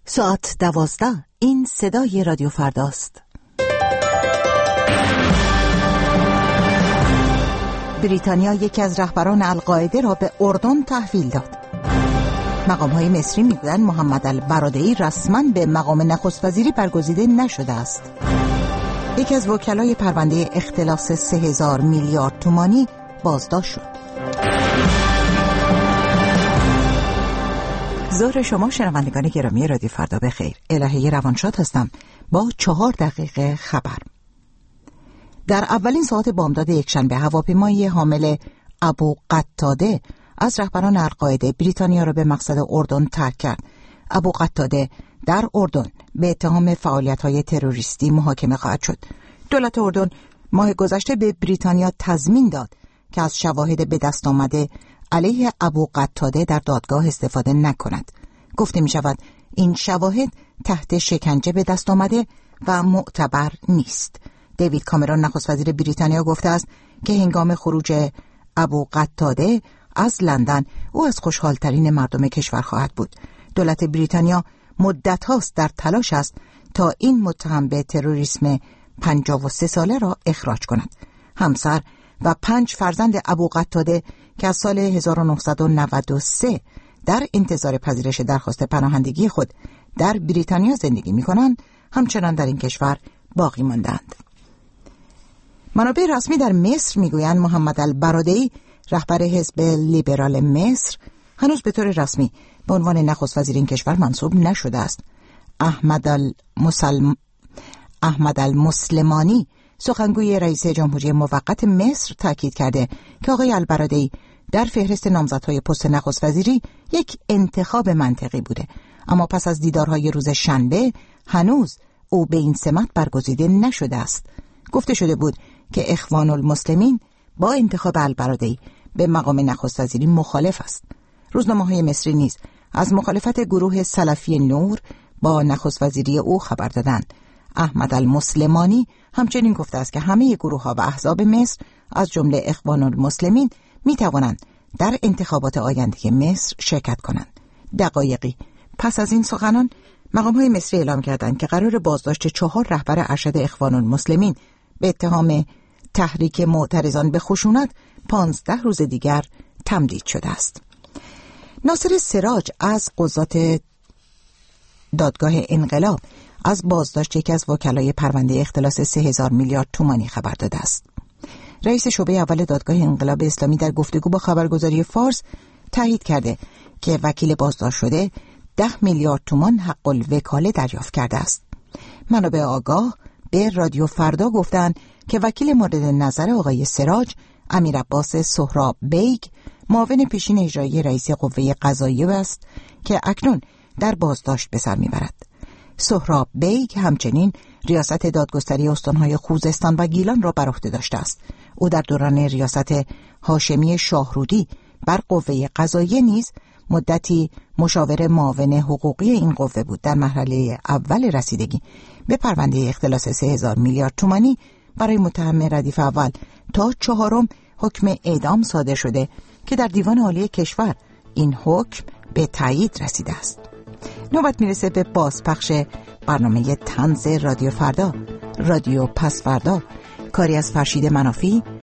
ساعت 12. این صدای رادیو فرداست. بریتانیا یکی از رهبران القاعده را به اردن تحویل داد. مقام‌های مصری میگویند محمد البرادعی رسما به مقام نخست وزیری برگزیده نشده است. یکی از وکلای پرونده اختلاس 3000 میلیارد تومانی بازداشت شد. ظهر شما شنوندگان گرامی رادیو فردا بخیر. الهه روانشاد هستم با 4 دقیقه خبر. در اولین ساعت بامداد یکشنبه هواپیمای حامل ابو قتاده از رهبران القاعده بریتانیا را به مقصد اردن ترک کرد. ابو قتاده در اردن به اتهام فعالیت‌های تروریستی محاکمه خواهد شد. دولت اردن ماه گذشته به بریتانیا تضمین داد که از شواهد به دست آمده علیه ابو قتاده در دادگاه استفاده نکند. گفته می شود این شواهد تحت شکنجه به دست آمده و معتبر نیست. دیوید کامرون نخست وزیر بریتانیا گفته است که هنگام خروج ابو قتاده از لندن او از خوشحالترین مردم کشور خواهد بود. دولت بریتانیا مدت هاست در تلاش است تا این متهم به تروریسم 53 ساله را اخراج کند. همسر و 5 فرزند ابو قتاده که از سال 1993 در انتظار پذیرش درخواست پناهندگی خود در بریتانیا زندگی می‌کنند همچنان در این کشور باقی ماندند. منابع رسمی در مصر میگویند محمد البرادعی رهبر حزب لیبرال مصر هنوز به طور رسمی به عنوان نخست وزیر این کشور منصوب نشده است. احمد المسلمانی سخنگوی رئیس جمهوری موقت مصر تاکید کرده که آقای البرادعی در فهرست نامزدهای پست نخست وزیری یک انتخاب منطقی بوده، اما پس از دیدارهای روز شنبه هنوز او به این سمت برگزیده نشده است. گفته شده بود که اخوان المسلمین با انتخاب البرادعی به مقام نخست وزیری مخالف است. روزنامه‌های مصری نیز از مخالفت گروه سلفی نور با نخست وزیری او خبر دادند. احمد المسلمانی همچنین گفته است که همه گروه‌ها و احزاب مصر از جمله اخوان المسلمین می توانند در انتخابات آینده مصر شرکت کنند. دقایقی پس از این سخنان مقام‌های مصری اعلام کردند که قرار بازداشت 4 رهبر ارشد اخوان المسلمین به اتهام تحریک معترضان به خشونت 15 روز دیگر تمدید شده است. ناصر سراج از قضات دادگاه انقلاب از بازداشت یکی از وکلای پرونده اختلاس 3000 میلیارد تومانی خبر داده است. رئیس شعبه اول دادگاه انقلاب اسلامی در گفتگو با خبرگزاری فارس تایید کرده که وکیل بازداشت شده 10 میلیارد تومان حق الوکاله دریافت کرده است. منابع آگاه به رادیو فردا گفتند که وکیل مورد نظر آقای سراج امیرعباس سهراب بیگ معاون پیشین اجرایی رئیس قوه قضاییه است که اکنون در بازداشت به سر میبرد. سهراب بیگ همچنین ریاست دادگستری استانهای خوزستان و گیلان را بر عهده داشته است. او در دوران ریاست هاشمی شاهرودی بر قوه قضاییه نیز مدتی مشاور معاون حقوقی این قوه بود. در مرحله اول رسیدگی به پرونده اختلاس 3000 میلیارد تومانی برای متهم ردیف اول تا 4 حکم اعدام صادر شده که در دیوان عالی کشور این حکم به تایید رسیده است. نوبت میرسه به بازپخش برنامه طنز رادیو فردا، رادیو پس فردا، کاری از فرشید منافی